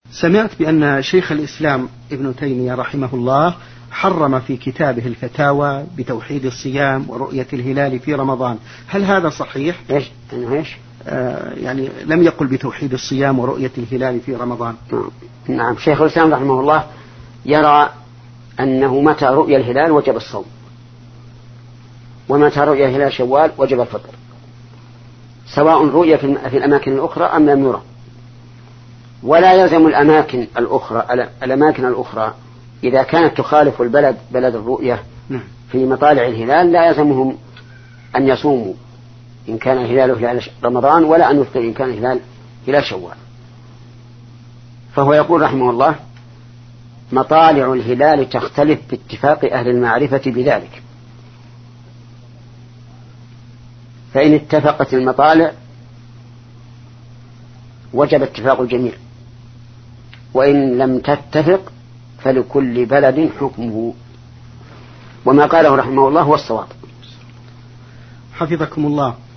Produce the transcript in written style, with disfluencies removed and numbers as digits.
سمعت بأن شيخ الإسلام ابن تيمية رحمه الله حرم في كتابه الفتاوى بتوحيد الصيام ورؤية الهلال في رمضان، هل هذا صحيح؟ إيش؟ يعني لم يقل بتوحيد الصيام ورؤية الهلال في رمضان. نعم، شيخ الإسلام رحمه الله يرى أنه متى رؤية الهلال وجب الصوم، ومتى رؤية الهلال شوال وجب الفطر، سواء رؤية في الأماكن الأخرى أم لم يرى. ولا يلزم الأماكن الأخرى إذا كانت تخالف بلد الرؤية في مطالع الهلال لا يلزمهم أن يصوموا إن كان الهلال هلال رمضان، ولا أن يفطر إن كان الهلال هلال شوال. فهو يقول رحمه الله: مطالع الهلال تختلف باتفاق أهل المعرفة بذلك، فإن اتفقت المطالع وجب اتفاق الجميع، وإن لم تتفق فلكل بلد حكمه. وما قاله رحمه الله هو الصواب. حفظكم الله.